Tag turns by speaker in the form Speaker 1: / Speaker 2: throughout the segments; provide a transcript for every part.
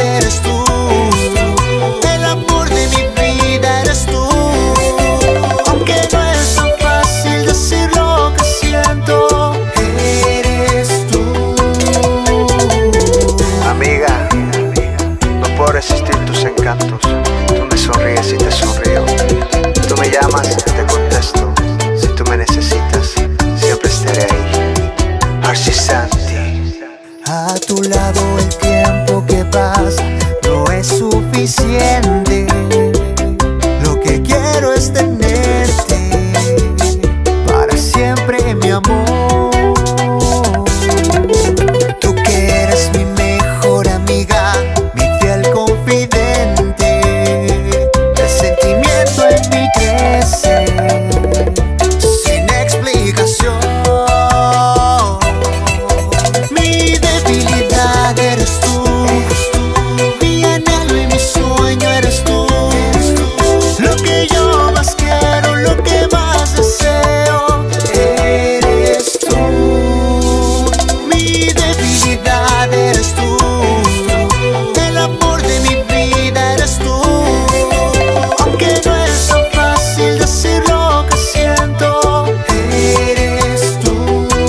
Speaker 1: eres tú. El amor de mi vida eres tú. Aunque no es tan fácil decir lo que siento, eres tú.
Speaker 2: Amiga, no puedo resistir tus encantos. Tú me sonríes y te sonrío. Tú me llamas y te contesto. Si tú me necesitas, siempre estaré ahí. Archie Santi.
Speaker 1: A tu lado el tiempo que pasa no es suficiente. Lo que quiero es tenerte para siempre, mi amor. Tú que eres mi mejor amiga, mi fiel confidente. El sentimiento en mí crece sin explicación. Mi debilidad eres tú. Mi anhelo y mi sueño eres tú. Lo que yo más quiero, lo que más deseo, eres tú. Mi debilidad eres tú. El amor de mi vida eres tú. Aunque no es tan fácil decir lo que siento, eres tú.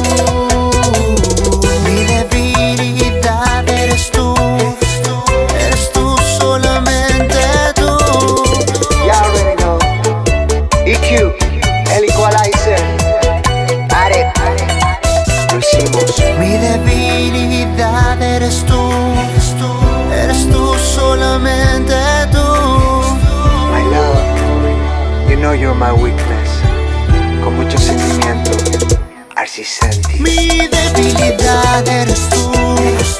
Speaker 1: Mi debilidad eres tú. Eres tú, solamente tú.
Speaker 2: You already know. EQ, el Equalizer. Are. Lo hicimos.
Speaker 1: Mi debilidad eres tú. Eres tú, solamente tú.
Speaker 2: My love, you know you're my weakness. Con mucho sentimiento, Archie Santi.
Speaker 1: Mi debilidad eres tú.